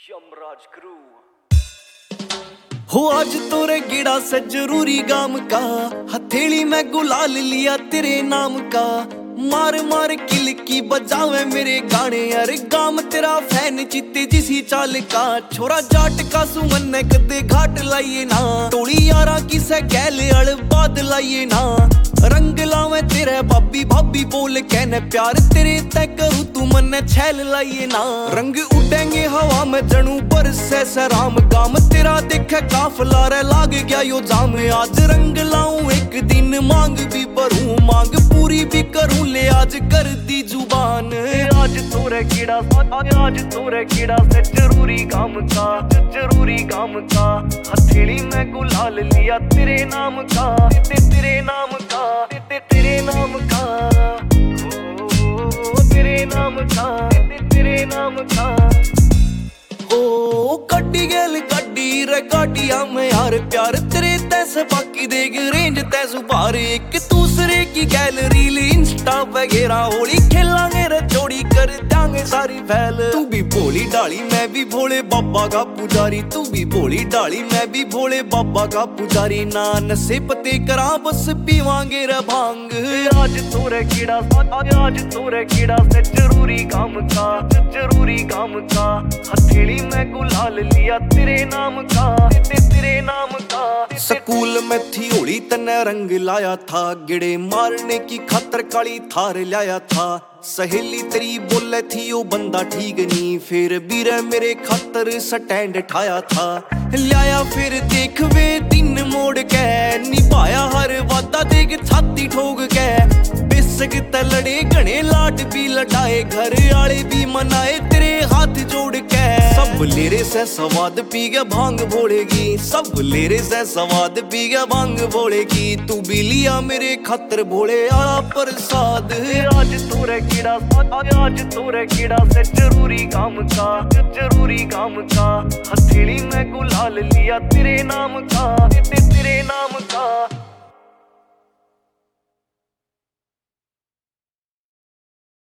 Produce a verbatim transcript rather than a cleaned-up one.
Yamraj crew हो आज तोरे गिड़ा से जरूरी गाम का हथेली में गुलाल लिया तेरे नाम का। मार मार किल की बजावे मेरे गाने अरे गाम तेरा फैन चित्ते जिसी चाल का। छोरा जाट का सुमन ने कदे घाट लाइए ना टोली यारा किसे गैले अड़ बाद लाइए ना। रंग लावे तेरे भाभी भाभी बोल कहने प्यार तेरे तय करूँ तू मन छैल लाइए ना। रंग उड़ेंगे हवा में जनू बरसे सराम गाम तेरा देखे काफला रे लाग गया यो जाम। आज रंग लाऊं एक दिन मांग भी भरूं मांग पूरी भी करूं ले आज कर दी जुबान। आज तोरे कीड़ा आज तोरे कीड़ा से जरूरी काम का जरूरी काम का। हथेली में गुलाल लिया तेरे नाम का ते, तेरे नाम का ते, तेरे नाम का ओ, तेरे नाम का ते, तेरे नाम का। ओ गड्डी गेल गड्डी रे गाड़िया में यार प्यार तेरे तैसे बाकी देग रेंज तैसु बार एक दूसरे की गैलरी ली इंस्टा वगैरह होली खेलांगे रे जोड़ी कर देंगे सारी फैल। तू भी भोली डाली मैं भी भोले बाबा का पुजारी तू भी भोली डाली मैं भी भोले बाबा का पुजारी। ना नशे पते करा बस पीवांगे रे भांग। आज तोरे कीड़ा आज तोरे कीड़ा से जरूरी काम का जरूरी काम का। हथेली में गुलाल लिया तेरे नाम का ते, तेरे नाम का। स्कूल में थी होली तने रंग लाया था गिड़े मारने की खातर काली थार लाया था। सहेली तेरी बोले थी ओ बंदा ठीक नहीं फिर भी रे मेरे खातर स्टैंड ठाया था। लाया फिर देख वे दिन मोड़ के निभाया हर वादा देख छाती ठोक के। बेसक ते लड़े घने लाट भी लटाए घर आले भी मनाए तेरे हाथ जोड़ के। सब लेरे से स्वाद पी गया भांग भोलेगी सब लेरे से स्वाद पी गया भांग भोलेगी। तू भी लिया मेरे खातर भोले आला प्रसाद। आज तोरे कीड़ा आज तोरे कीड़ा से जरूरी काम का जरूरी काम का। हथेली में गुलाल लिया तेरे नाम का।